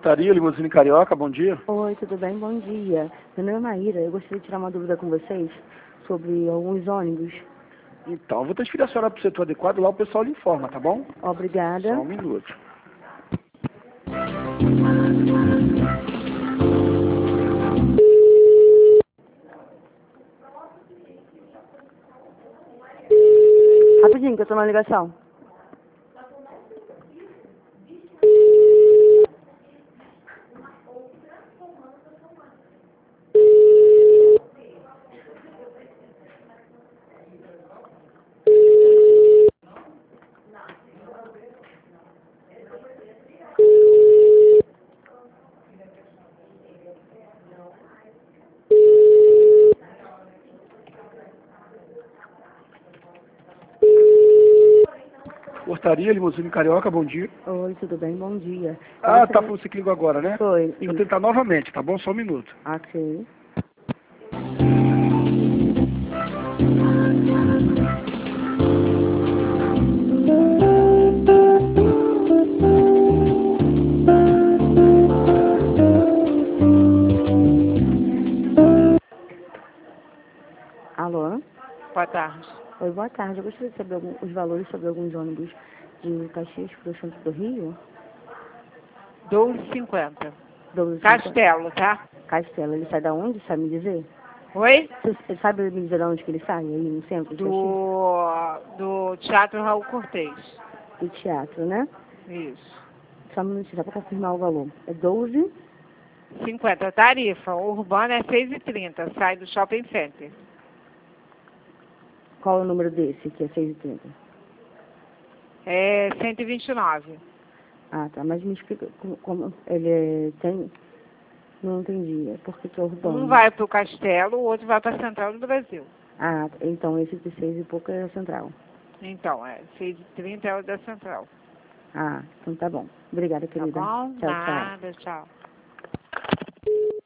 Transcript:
Portaria, Limusine Carioca, bom dia. Oi, tudo bem? Bom dia. Meu nome é Maíra. Eu gostaria de tirar uma dúvida com vocês sobre alguns ônibus. Então, eu vou transferir a senhora para o setor adequado, lá o pessoal lhe informa, tá bom? Obrigada. Só um minuto. Rapidinho, que eu tô na ligação. Portaria, Limusine Carioca, bom dia. Oi, tudo bem? Bom dia. Ah, tá, foi você que ligou agora, né? Foi. Deixa eu tentar novamente, tá bom? Só um minuto. Ok. Alô? Boa tarde. Oi, boa tarde. Eu gostaria de saber os valores sobre alguns ônibus de Caxias para o centro do Rio. 12,50. 12,50. Castelo, tá? Castelo. Ele sai da onde? Sabe me dizer? Oi? Você sabe me dizer de onde que ele sai aí no centro de Caxias? Do Teatro Raul Cortez. Do teatro, né? Isso. Só um minutinho, só para confirmar o valor. É 12? 50. Tarifa. O urbano é 6,30. Sai do Shopping Center. Qual é o número desse, que é 6,30? É 129. Ah, tá. Mas me explica como ele tem... Não entendi. É porque que é urbano. Um vai pro Castelo, o outro vai pra Central do Brasil. Ah, então esse de 6 e pouco é a central. Então, 6,30 é o da Central. Ah, então tá bom. Obrigada, Tá querida. bom? Tchau, tchau. Nada, tchau.